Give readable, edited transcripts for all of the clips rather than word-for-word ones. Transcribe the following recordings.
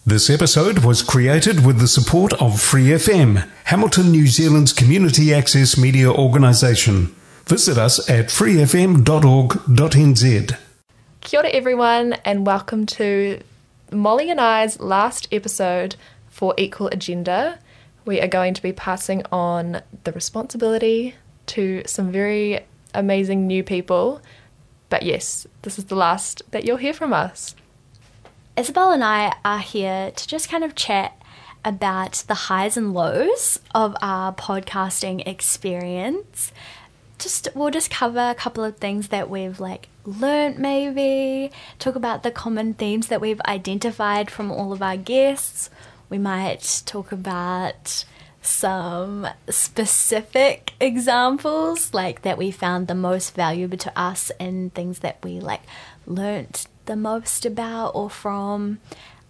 This episode was created with the support of Free FM, Hamilton, New Zealand's community access media organisation. Visit us at freefm.org.nz. Kia ora everyone, and welcome to Molly and I's last episode for Equal Agenda. We are going to be passing on the responsibility to some very amazing new people. But yes, this is the last that you'll hear from us. Isabel and I are here to just kind of chat about the highs and lows of our podcasting experience. We'll just cover a couple of things that we've learnt, maybe talk about the common themes that we've identified from all of our guests. We might talk about some specific examples that we found the most valuable to us and things that we learnt the most about or from.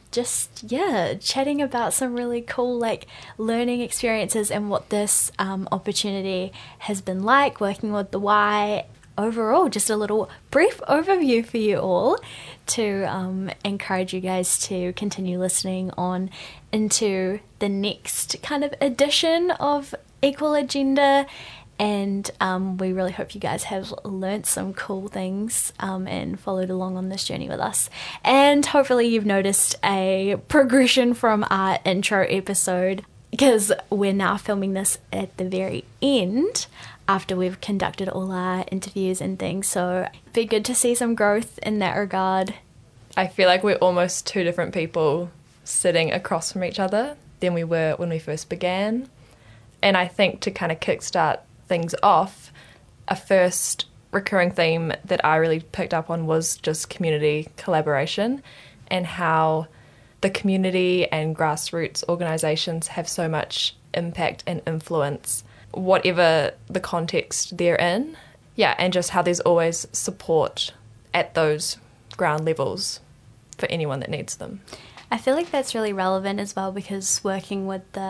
Chatting about some really cool learning experiences and what this opportunity has been like working with the Y. Overall, just a little brief overview for you all to encourage you guys to continue listening on into the next kind of edition of Equal Agenda. And we really hope you guys have learnt some cool things and followed along on this journey with us. And hopefully you've noticed a progression from our intro episode, because we're now filming this at the very end after we've conducted all our interviews and things. So it'd be good to see some growth in that regard. I feel like we're almost two different people sitting across from each other than we were when we first began. And I think to kind of kickstart things off, a first recurring theme that I really picked up on was just community collaboration and how the community and grassroots organisations have so much impact and influence, whatever the context they're in. Yeah, and just how there's always support at those ground levels for anyone that needs them. I feel like that's really relevant as well, because working with the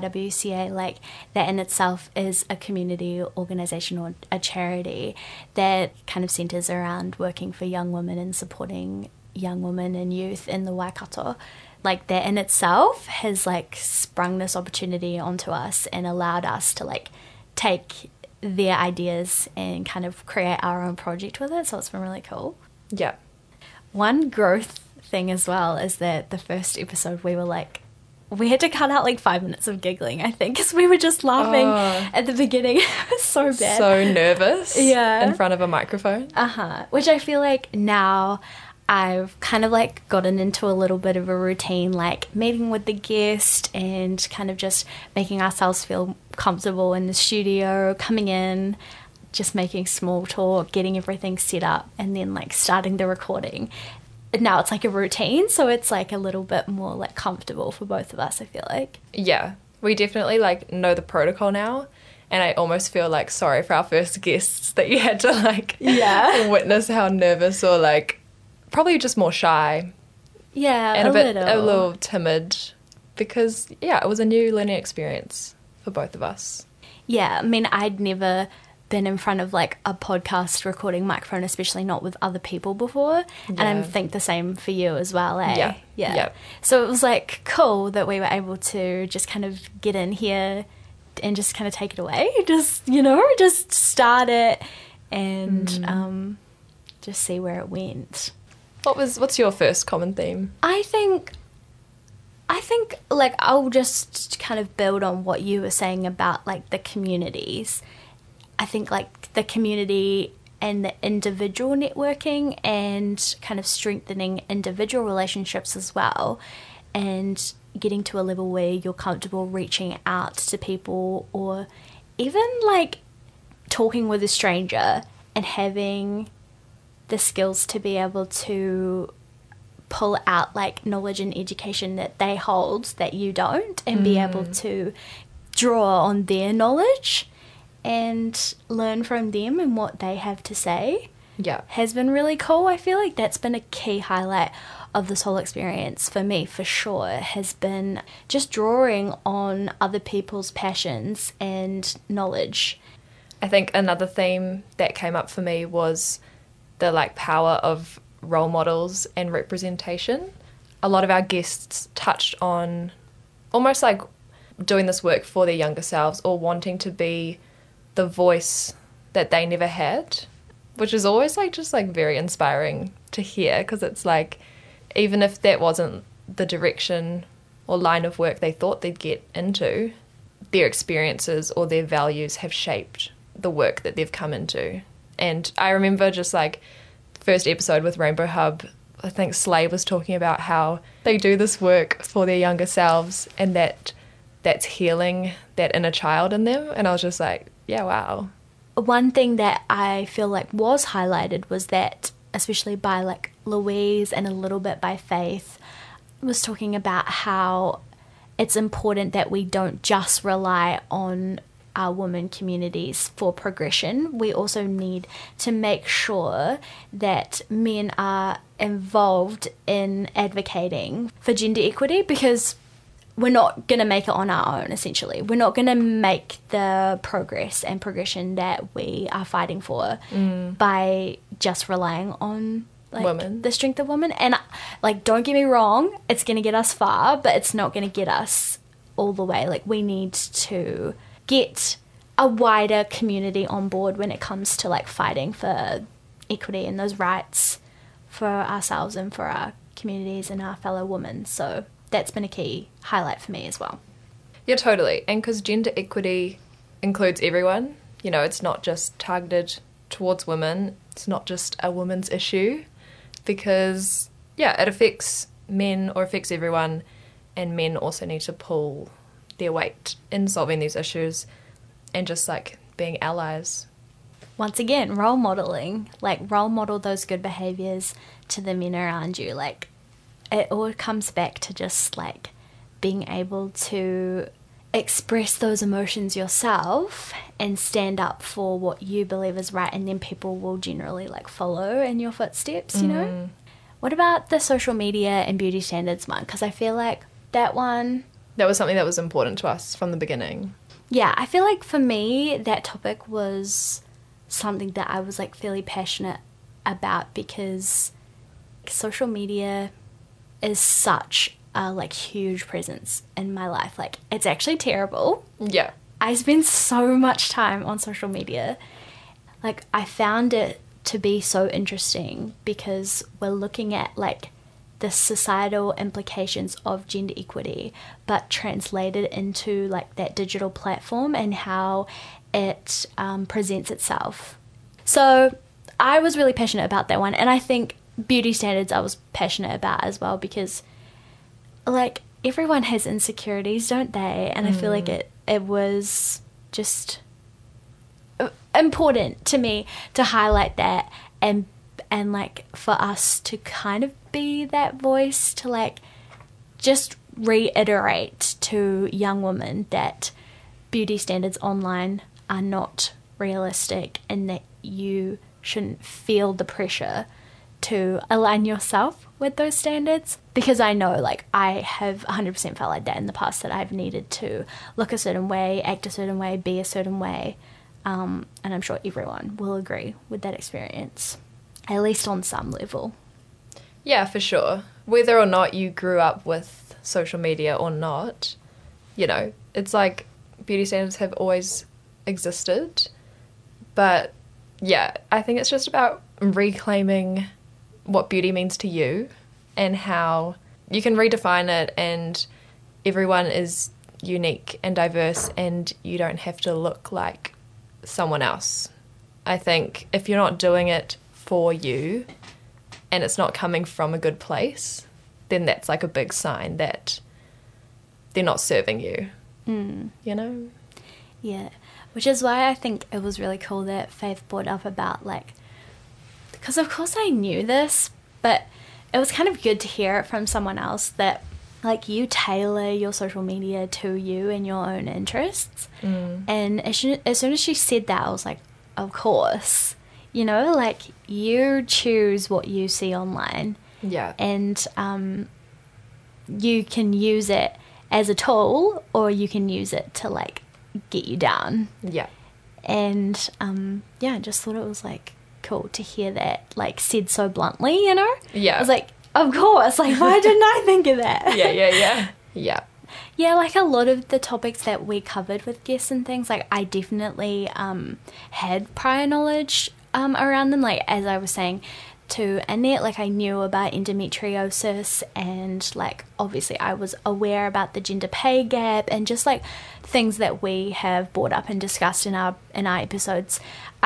YWCA, that in itself is a community organisation or a charity that kind of centres around working for young women and supporting young women and youth in the Waikato. That in itself has sprung this opportunity onto us and allowed us to take their ideas and kind of create our own project with it. So it's been really cool. Yeah. One growth thing as well is that the first episode we were we had to cut out 5 minutes of giggling, I think, because we were just laughing at the beginning. It was so bad. So nervous. Yeah. In front of a microphone. Which I feel now I've kind of gotten into a little bit of a routine, meeting with the guest and kind of just making ourselves feel comfortable in the studio, coming in, just making small talk, getting everything set up, and then starting the recording. Now it's a routine, so it's a little bit more comfortable for both of us, I feel like. Yeah, we definitely know the protocol now, and I almost feel sorry for our first guests that you had to witness how nervous or probably just more shy. Yeah, and a little timid, because it was a new learning experience for both of us. Yeah, I mean, I'd never been in front of a podcast recording microphone, especially not with other people before. Yeah. And I think the same for you as well, eh? Yeah. So it was cool that we were able to just kind of get in here and just kind of take it away. Just start it and just see where it went. What's your first common theme? I think I'll just kind of build on what you were saying about the communities. I think the community and the individual networking and kind of strengthening individual relationships as well, and getting to a level where you're comfortable reaching out to people, or even talking with a stranger and having the skills to be able to pull out knowledge and education that they hold that you don't, and be able to draw on their knowledge and learn from them and what they have to say. Yeah, has been really cool. I feel like that's been a key highlight of this whole experience for me, for sure, has been just drawing on other people's passions and knowledge. I think another theme that came up for me was the power of role models and representation. a lot of our guests touched on almost like doing this work for their younger selves or wanting to be the voice that they never had, which is always like just like very inspiring to hear, because it's like even if that wasn't the direction or line of work they thought they'd get into, their experiences or their values have shaped the work that they've come into. And I remember just like first episode with Rainbow Hub, I think Slay was talking about how they do this work for their younger selves and that's healing that inner child in them. And I was just like, yeah, wow. One thing that I feel like was highlighted was that, especially by like Louise and a little bit by Faith, was talking about how it's important that we don't just rely on our women communities for progression. We also need to make sure that men are involved in advocating for gender equity, because we're not going to make it on our own, essentially. We're not going to make the progress and progression that we are fighting for by just relying on like women, the strength of women. And like, don't get me wrong, it's going to get us far, but it's not going to get us all the way. Like, we need to get a wider community on board when it comes to like fighting for equity and those rights for ourselves and for our communities and our fellow women. So that's been a key highlight for me as well. Yeah, totally. And because gender equity includes everyone, you know, it's not just targeted towards women. It's not just a women's issue, because, yeah, it affects men or affects everyone, and men also need to pull their weight in solving these issues and just, like, being allies. Once again, role modelling. Like, role model those good behaviours to the men around you. Like, it all comes back to just, like, being able to express those emotions yourself and stand up for what you believe is right, and then people will generally like follow in your footsteps, you know? What about the social media and beauty standards one? Because I feel like that one... That was something that was important to us from the beginning. Yeah, I feel like for me, that topic was something that I was like fairly passionate about, because social media is such a like huge presence in my life. Like, it's actually terrible. Yeah. I spend so much time on social media. Like, I found it to be so interesting because we're looking at like the societal implications of gender equity, but translated into like that digital platform and how it presents itself. So I was really passionate about that one, and I think beauty standards I was passionate about as well, because like everyone has insecurities, don't they? And I feel like it was just important to me to highlight that, and like for us to kind of be that voice to like just reiterate to young women that beauty standards online are not realistic, and that you shouldn't feel the pressure to align yourself with those standards. Because I know, like, I have 100% felt like that in the past, that I've needed to look a certain way, act a certain way, be a certain way, and I'm sure everyone will agree with that experience, at least on some level. Yeah, for sure. Whether or not you grew up with social media or not, you know, it's like beauty standards have always existed. But yeah, I think it's just about reclaiming what beauty means to you and how you can redefine it, and everyone is unique and diverse, and you don't have to look like someone else. I think if you're not doing it for you and it's not coming from a good place, then that's like a big sign that they're not serving you, you know? Yeah, which is why I think it was really cool that Faith brought up about like, because of course I knew this, but it was kind of good to hear it from someone else, that like you tailor your social media to you and your own interests. And as soon as she said that, I was like, of course, you know, like you choose what you see online. Yeah. And you can use it as a tool, or you can use it to like get you down. Yeah. And yeah, I just thought it was like cool to hear that like said so bluntly, you know? Yeah. I was like, Of course, like, why didn't I think of that? Yeah. Yeah, like a lot of the topics that we covered with guests and things, like I definitely had prior knowledge around them. Like, as I was saying to Annette, like I knew about endometriosis, and like obviously I was aware about the gender pay gap and just like things that we have brought up and discussed in our episodes.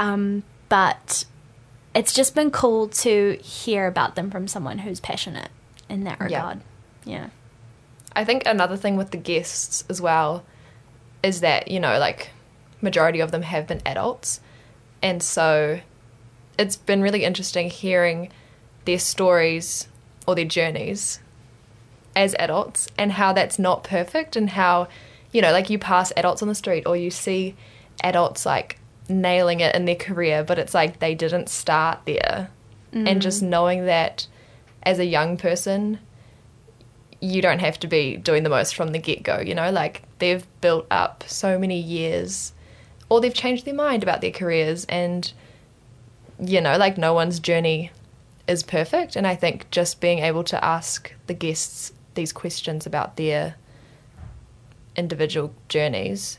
But it's just been cool to hear about them from someone who's passionate in that regard. Yeah. I think another thing with the guests as well is that, you know, like, majority of them have been adults. And so it's been really interesting hearing their stories or their journeys as adults and how that's not perfect, and how, you know, like, you pass adults on the street or you see adults, like, nailing it in their career, but it's like they didn't start there. And just knowing that as a young person, you don't have to be doing the most from the get-go, you know? Like, they've built up so many years, or they've changed their mind about their careers, and, you know, like, no one's journey is perfect. And I think just being able to ask the guests these questions about their individual journeys,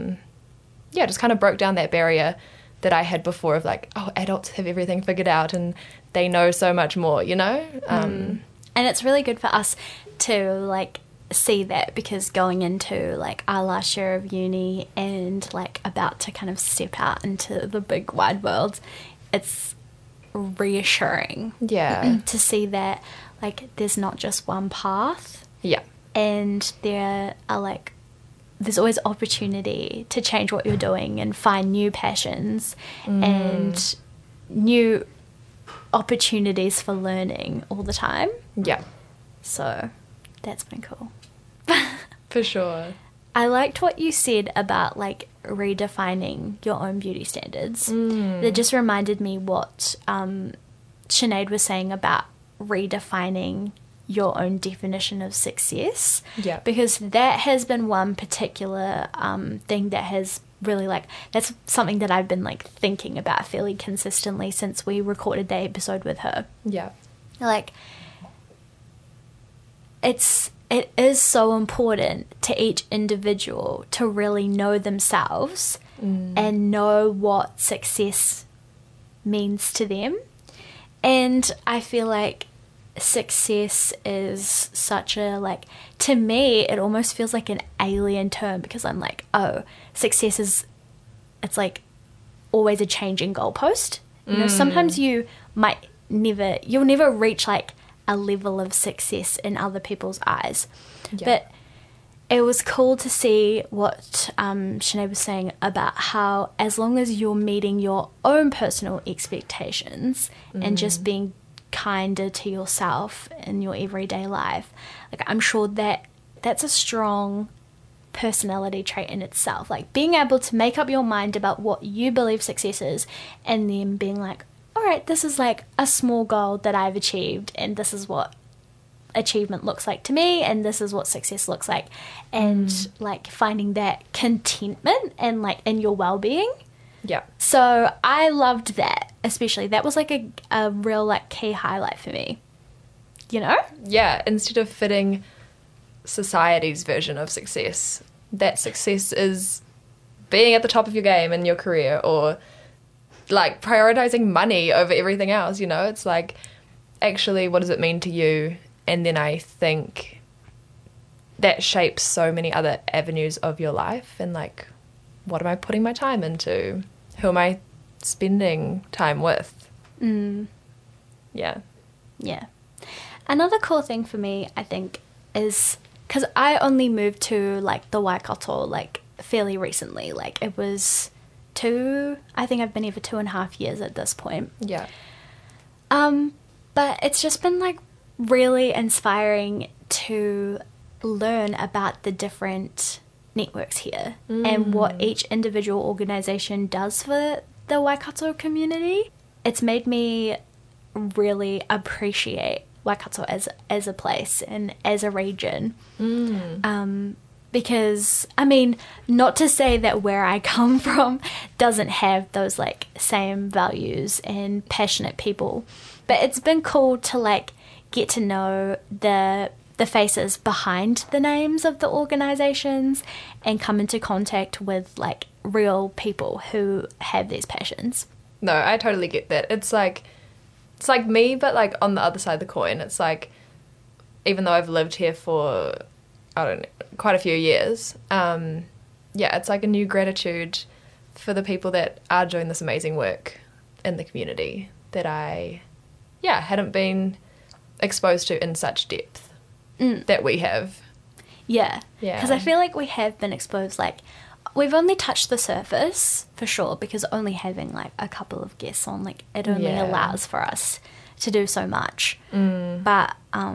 just kind of broke down that barrier that I had before of, like, oh, adults have everything figured out and they know so much more, you know? And it's really good for us to like see that, because going into like our last year of uni and like about to kind of step out into the big wide world, it's reassuring to see that like there's not just one path, and there are like there's always opportunity to change what you're doing and find new passions and new opportunities for learning all the time. So that's been cool. For sure. I liked what you said about like redefining your own beauty standards. That just reminded me what Sinead was saying about redefining your own definition of success. Because that has been one particular thing that has really like, that's something that I've been like thinking about fairly consistently since we recorded that episode with her. Like, it is so important to each individual to really know themselves and know what success means to them. And I feel like success is such a, like, to me it almost feels like an alien term, because I'm like, oh, success is, it's like always a changing goalpost. You know, sometimes you'll never reach like a level of success in other people's eyes. But it was cool to see what Sinead was saying about how as long as you're meeting your own personal expectations and just being kinder to yourself in your everyday life, like, I'm sure that that's a strong personality trait in itself. Like, being able to make up your mind about what you believe success is, and then being like, all right, this is like a small goal that I've achieved, and this is what achievement looks like to me, and this is what success looks like, and like finding that contentment and like in your well-being. So I loved that, especially. That was like a real like key highlight for me, you know? Instead of fitting society's version of success, that success is being at the top of your game in your career, or like prioritizing money over everything else, you know? It's like, actually, what does it mean to you? And then I think that shapes so many other avenues of your life, and like, what am I putting my time into? Who am I spending time with? Yeah. Another cool thing for me, I think, is because I only moved to like the Waikato like fairly recently. Like, it was I think I've been here for 2.5 years at this point. But it's just been like really inspiring to learn about the different networks here and what each individual organization does for the Waikato community. It's made me really appreciate Waikato as a place and as a region. Because, I mean, not to say that where I come from doesn't have those like same values and passionate people, but it's been cool to like get to know the faces behind the names of the organizations and come into contact with like real people who have these passions. No, I totally get that. It's like me, but like on the other side of the coin. It's like, even though I've lived here for, I don't know, quite a few years, it's like a new gratitude for the people that are doing this amazing work in the community that I hadn't been exposed to in such depth that we have. Yeah. Because I feel like we have been exposed, like, we've only touched the surface, for sure, because only having, like, a couple of guests on, like, it only allows for us to do so much. But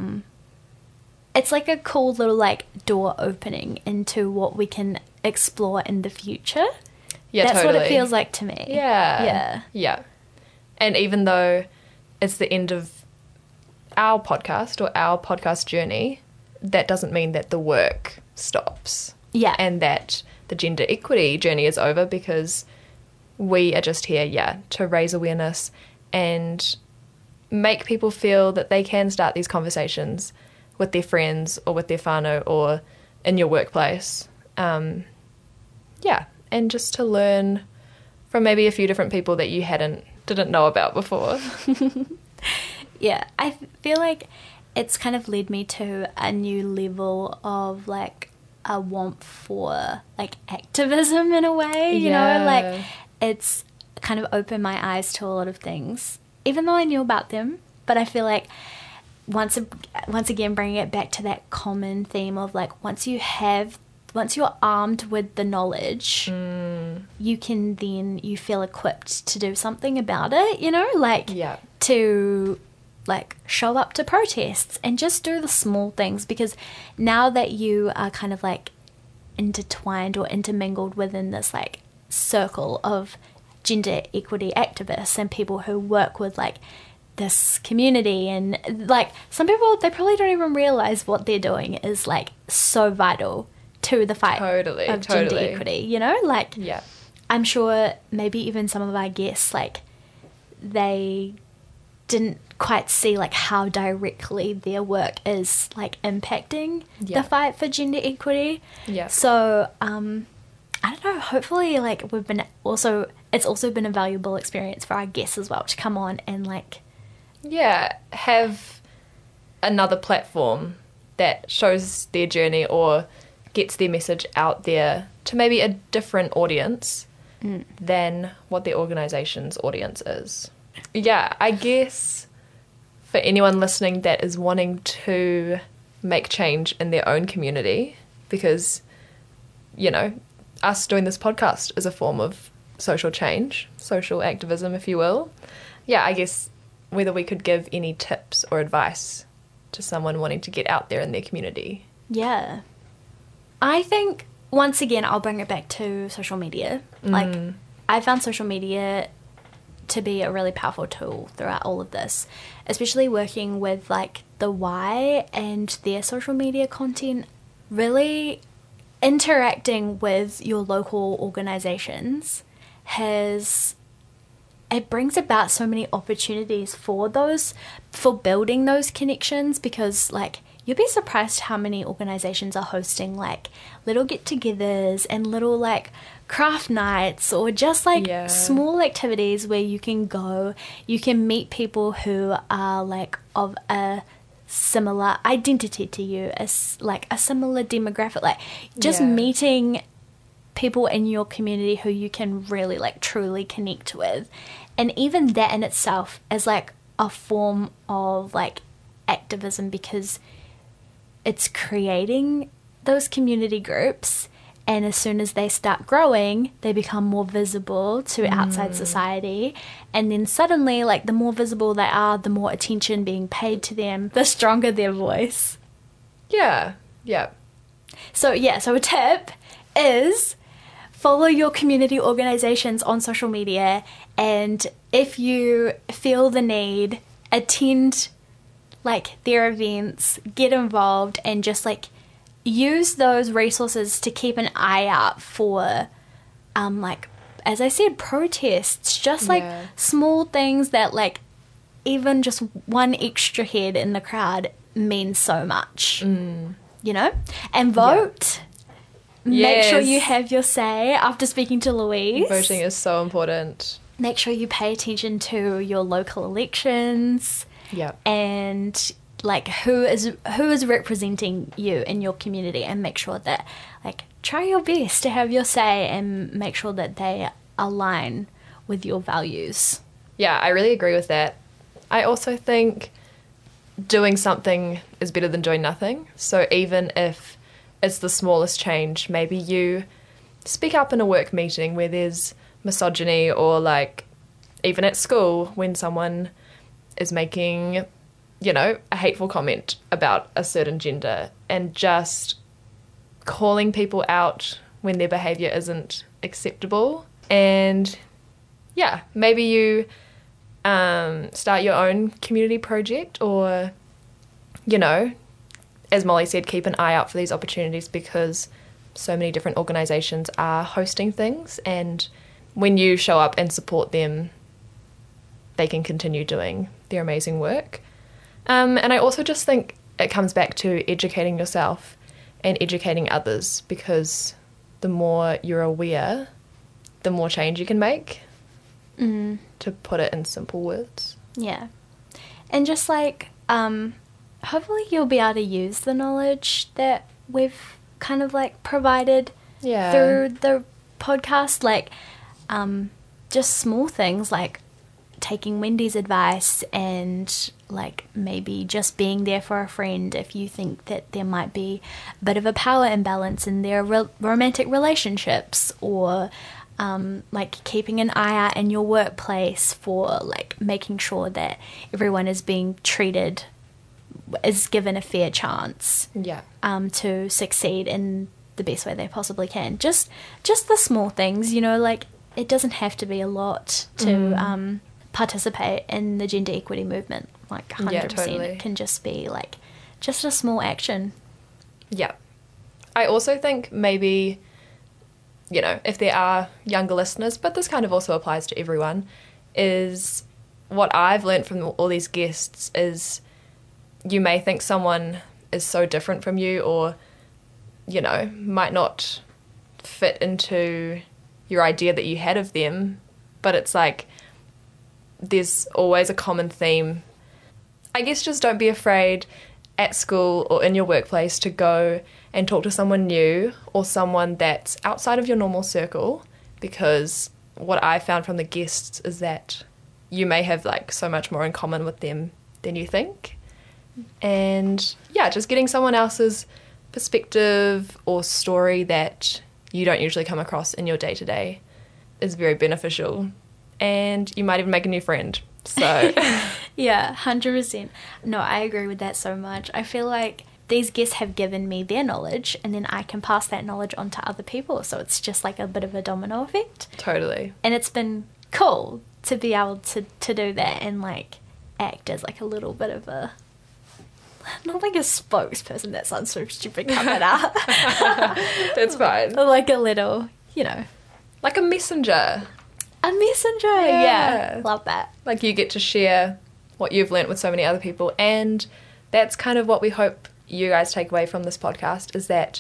it's like a cool little, like, door opening into what we can explore in the future. Yeah, that's totally what it feels like to me. Yeah. And even though it's the end of our podcast or our podcast journey, that doesn't mean that the work stops. Yeah. And that the gender equity journey is over, because we are just here, to raise awareness and make people feel that they can start these conversations with their friends or with their whānau or in your workplace. And just to learn from maybe a few different people that you didn't know about before. Yeah, I feel like it's kind of led me to a new level of, like, a want for, like, activism in a way, you know? Like, it's kind of opened my eyes to a lot of things, even though I knew about them. But I feel like once again, bringing it back to that common theme of, like, once you're armed with the knowledge, you feel equipped to do something about it, you know? Like, to, like, show up to protests and just do the small things, because now that you are kind of, like, intertwined or intermingled within this, like, circle of gender equity activists and people who work with, like, this community, and, like, some people, they probably don't even realize what they're doing is, like, so vital to the fight of gender equity, you know? Like, I'm sure maybe even some of our guests, like, they didn't quite see, like, how directly their work is, like, impacting the fight for gender equity. So I don't know, hopefully, like, it's also been a valuable experience for our guests as well to come on and, like, have another platform that shows their journey or gets their message out there to maybe a different audience than what their organisation's audience is. I guess for anyone listening that is wanting to make change in their own community, because, you know, us doing this podcast is a form of social change, social activism, if you will. I guess whether we could give any tips or advice to someone wanting to get out there in their community. Yeah. I think, once again, I'll bring it back to social media. Like, I found social media to be a really powerful tool throughout all of this, especially working with, like, the Y and their social media content. Really interacting with your local organizations it brings about so many opportunities for building those connections, because, like, you'll be surprised how many organizations are hosting, like, little get-togethers and little, like, craft nights, or just, like, small activities where you can go, you can meet people who are, like, of a similar identity to you, as, like, a similar demographic, like, just meeting people in your community who you can really, like, truly connect with. And even that in itself is, like, a form of, like, activism, because it's creating those community groups, and as soon as they start growing, they become more visible to outside society, and then suddenly, like, the more visible they are, the more attention being paid to them, the stronger their voice. So a tip is follow your community organizations on social media, and if you feel the need, attend, like, their events, get involved, and just, like, use those resources to keep an eye out for, like, as I said, protests, just, like, small things that, like, even just one extra head in the crowd means so much, you know? And vote. Make sure you have your say after speaking to Louise. Voting is so important. Make sure you pay attention to your local elections. Yeah. And like who is representing you in your community, and make sure that like try your best to have your say and make sure that they align with your values. Yeah, I really agree with that. I also think doing something is better than doing nothing. So even if it's the smallest change, maybe you speak up in a work meeting where there's misogyny, or like even at school when someone is making, you know, a hateful comment about a certain gender, and just calling people out when their behaviour isn't acceptable. And yeah, maybe you start your own community project, or, you know, as Molly said, keep an eye out for these opportunities, because so many different organisations are hosting things, and when you show up and support them, they can continue doing their amazing work. And I also just think it comes back to educating yourself and educating others, because the more you're aware, the more change you can make, to put it in simple words. Yeah. And just like, hopefully you'll be able to use the knowledge that we've kind of like provided through the podcast, like just small things like taking Wendy's advice, and like maybe just being there for a friend if you think that there might be a bit of a power imbalance in their romantic relationships, or like keeping an eye out in your workplace for like making sure that everyone is being treated, is given a fair chance to succeed in the best way they possibly can. Just the small things, you know, like it doesn't have to be a lot to participate in the gender equity movement. Like 100%. Yeah, totally. It can just be like just a small action. Yeah. I also think maybe, you know, if there are younger listeners, but this kind of also applies to everyone, is what I've learned from all these guests is you may think someone is so different from you, or, you know, might not fit into your idea that you had of them, but it's like there's always a common theme. I guess just don't be afraid at school or in your workplace to go and talk to someone new or someone that's outside of your normal circle, because what I found from the guests is that you may have like so much more in common with them than you think. And yeah, just getting someone else's perspective or story that you don't usually come across in your day-to-day is very beneficial, and you might even make a new friend. So yeah, 100%. No, I agree with that so much. I feel like these guests have given me their knowledge, and then I can pass that knowledge on to other people, so it's just like a bit of a domino effect. Totally. And it's been cool to be able to do that and like act as like a little bit of a, not like a spokesperson, that sounds so stupid, cut that out. That's fine. Like a little, you know, like a messenger. A messenger, yeah. Love that. Like you get to share what you've learnt with so many other people, and that's kind of what we hope you guys take away from this podcast, is that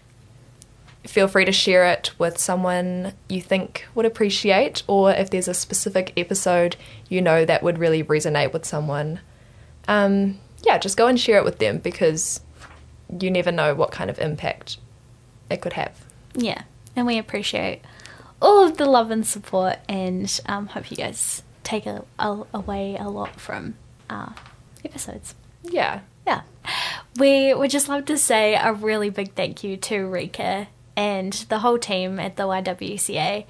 feel free to share it with someone you think would appreciate, or if there's a specific episode you know that would really resonate with someone, yeah, just go and share it with them, because you never know what kind of impact it could have. Yeah, and we appreciate all of the love and support, and hope you guys take away a lot from our episodes. Yeah. Yeah. We would just love to say a really big thank you to Rika and the whole team at the YWCA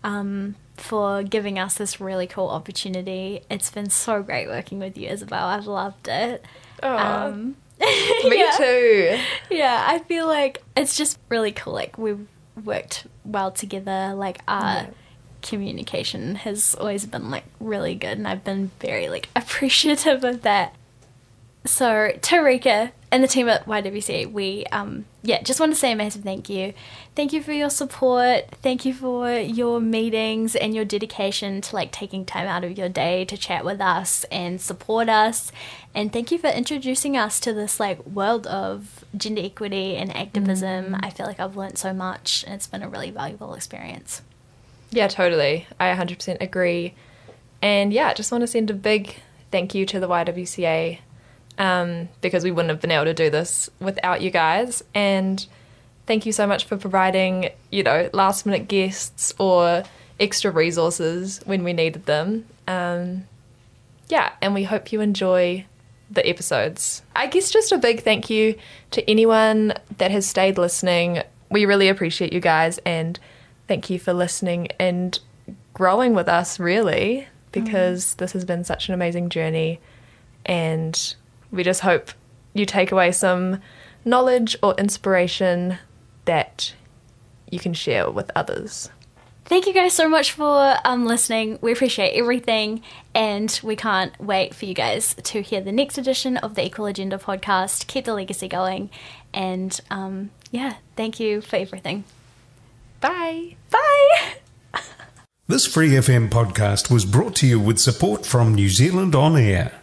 for giving us this really cool opportunity. It's been so great working with you, Isabel. I've loved it. Me yeah. too. Yeah, I feel like it's just really cool. Like, we've worked well together. Like, our communication has always been, like, really good, and I've been very, like, appreciative of that. So, to Rika, and the team at YWCA, we just want to say a massive thank you. Thank you for your support. Thank you for your meetings and your dedication to like taking time out of your day to chat with us and support us. And thank you for introducing us to this like world of gender equity and activism. I feel like I've learned so much, and it's been a really valuable experience. Yeah, totally. I 100% agree. And yeah, I just want to send a big thank you to the YWCA, because we wouldn't have been able to do this without you guys. And thank you so much for providing, last minute guests or extra resources when we needed them. And we hope you enjoy the episodes. I guess just a big thank you to anyone that has stayed listening. We really appreciate you guys, and thank you for listening and growing with us, really, because this has been such an amazing journey, and we just hope you take away some knowledge or inspiration that you can share with others. Thank you guys so much for listening. We appreciate everything, and we can't wait for you guys to hear the next edition of the Equal Agenda podcast. Keep the legacy going, and thank you for everything. Bye. Bye. This Free FM podcast was brought to you with support from New Zealand On Air.